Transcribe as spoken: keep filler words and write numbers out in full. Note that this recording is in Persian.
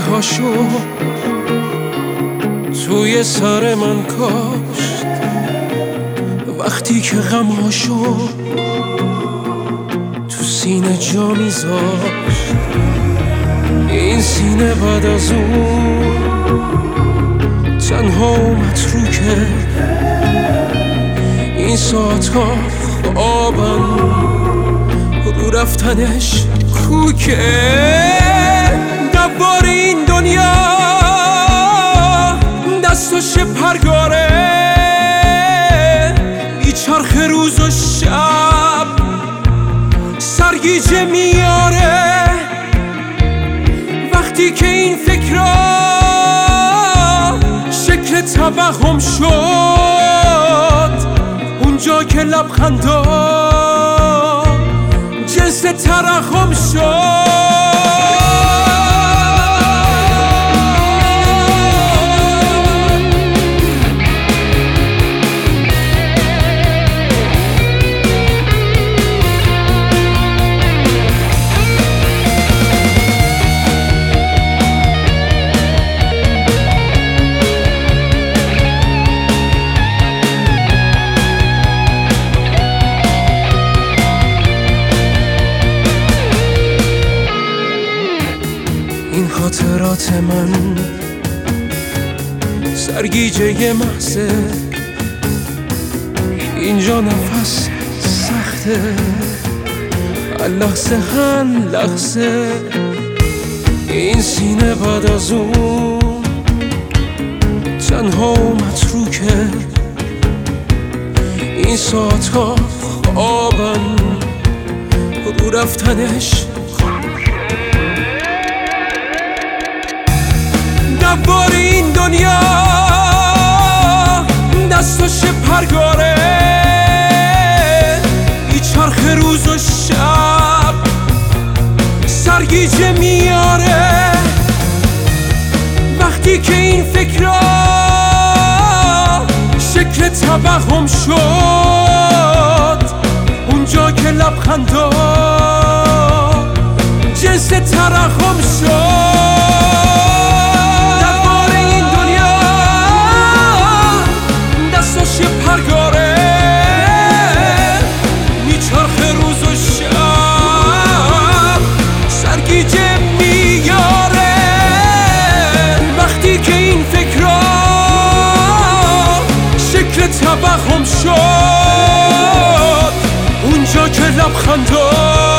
هاشو توی سر من کاشت، وقتی که غم هاشو تو سینه جا میذاشت. این سینه بعد از اون تنها و متروکه، این ساعت ها خوابن رو رفتنش کوکه. دوار این دنیا دستاش پرگاره، میچرخه روز و شب سرگیجه میاره. وقتی که این فکرها شکل توهم شد، اونجا که لبخندا جنس ترحم شد. این خاطرات من سرگیجه محضه، اینجا نفس سخته، لحظه هر لحظه. این سینه بعد از اون تنها و متروکه، این ساعت ها خوابن رو رفتنش. دوار این دنیا دستاش پرگاره، میچرخه روز و شب سرگیجه میاره. وقتی که این فکرها شکل توهم شد، اونجا که لبخندا جنس ترحم شد. پرگاره میچرخه روز و شب سرگیجه میاره. وقتی که این فکرها شکل توهم شد، اونجا که لبخندا